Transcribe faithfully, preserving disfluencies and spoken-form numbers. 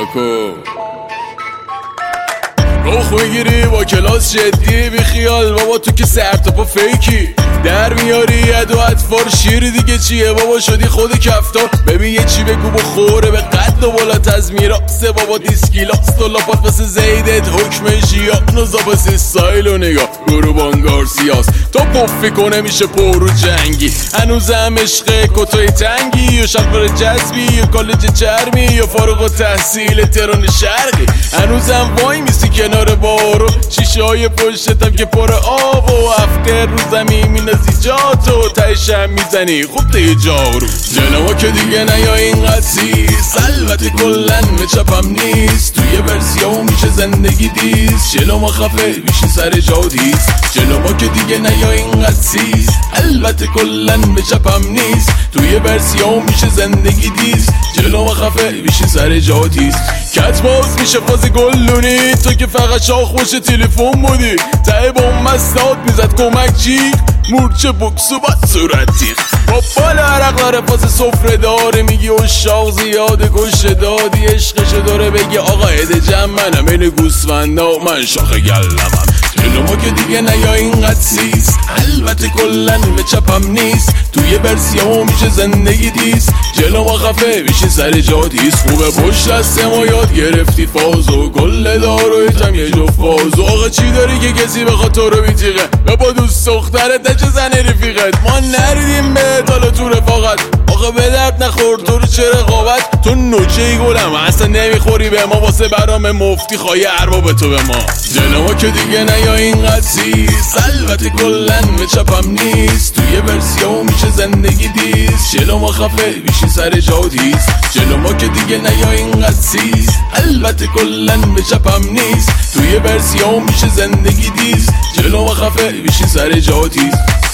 کاکو روخ میگیری با کلاس جدی بی خیال بابا، تو که سرتاپا فیکی در میاری اد و اطفار شیر دیگه چیه بابا، شدی خود کفتار. ببین یه چی بگو بخوره به قد و بالات از میراسه بابا، دیسکیلاست و لاپات واسه زیدت حکم ژیان و زابس استایل و نگاه گروبان گارسیاس تو پفی کنه میشه پرو جنگی، هنوزم عشق کتای تنگی یا شلوار جذبی یا کالج چرمی یا فارغ التحصیل تهران شرقی، هنوزم وای میسی کنار بارو شیشه های پشتم که پر آب و هفته رو زمین مینازی جاتو تایشم میزنی خوب ته جارو. جلوما که دیگه نیا اینقدر سیست، البته کلن به چپم نیست، توی ورسیاو میشه زندگی دیست، جلوما خفه بیشی سر جادیست. جلوما که دیگه نیا اینقدر سیست، البته کلن به چپم نیست، توی ورسیاو میشه زندگی دیست، جلوما خفه بیشی سر جادیست. کت باز میشه فاز گلونی، تو که فقط شاخ باشه تلفن بودی، ته با اون مستاد میزد کمک چی مورچه بکس و بد صورتی با بالا عرق داره فاز صفره داره، میگی اشاق زیاده گوشه دادی، عشقشو داره بگی آقا عده جمع منم این گوسفندا و من شاخ گلمم. جلوما که دیگه نیا اینقدر سیست، البته کلن به چپم نیست، توی برسیامو میشه زندگی دیست، جلوما خفه بیشی سر جادیست. خوبه پشت دست ما یاد گرفتی فازو گل دارویتم یه جو فازو، آقا چی داری که کسی بخواد تو رو بیتیقه به با دوست دخترت چه زن رفیقت، ما نریدیم به حالا تو رفاقت، آقا به درد نخور تو رو چه رقابت، تو نوچه ای گلم اصلا نمیخوری به ما، واسه برام مفتی خواهی ارباب تو به ما. جلوما که دیگه نیا اینقدر سیست، البته کلن به چپم نیست، توی ورسیاو میشه زندگی دیست، جلوما خفه بیشی سر جادیست. جلوما که دیگه نیا اینقدر سیست، البته کلن به چپم نیست، توی ورسیاو میشه زندگی دیست، جلوما خفه بیشی سر جادیست.